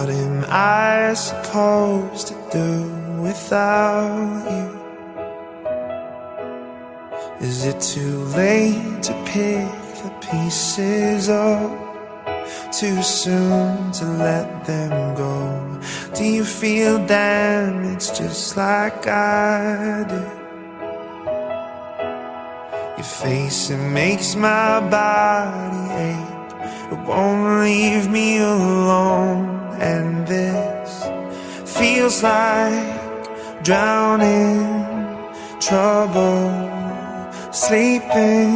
What am I supposed to do without you? Is it too late to pick the pieces up? Too soon to let them go? Do you feel damaged just like I do? Your face, it makes my body ache. It won't leave me alone. And this feels like drowning, trouble, sleeping,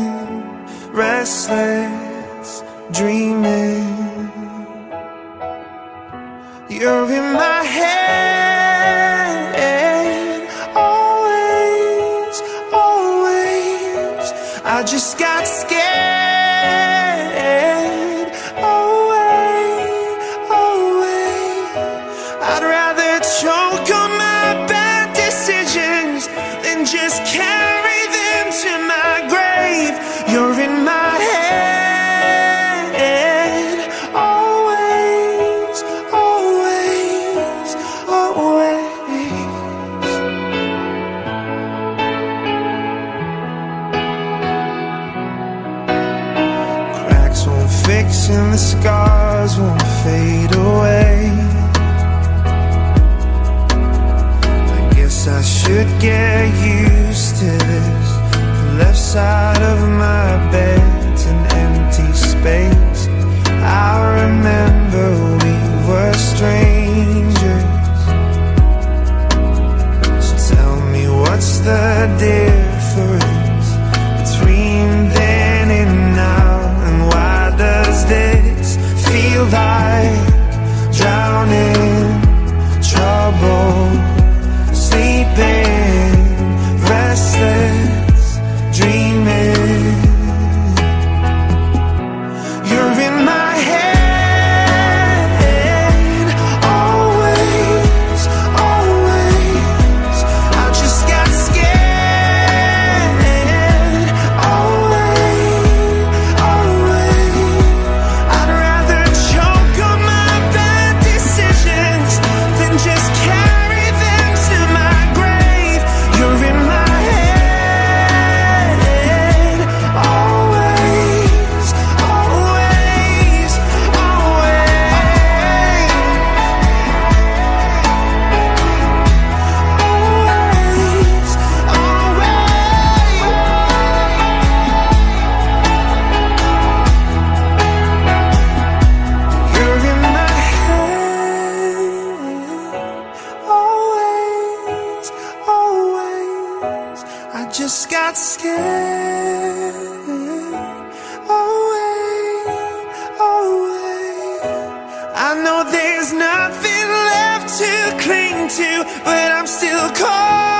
restless, dreaming. You're in my head, always, always. I just got scared, away, away. I'd rather choke on my bad decisions than just carry them to my grave. You're in my head, always, always, always. Cracks won't fix and the scars won't fade away. I guess I should get used to this. The left side of my bed's an empty space. I remember we were strangers. So tell me, what's the difference between then and now? And why does this feel like drowning, trouble, sleeping, restless, dreaming? You're in my head, always, always. I just got scared, away, away. I'd rather choke on my bad decisions than just carry them to my grave. You're in my head, always, always, always, always. You're in my head, always, always. I just got scared, away, away. I know there's nothing left to cling to, but I'm still caught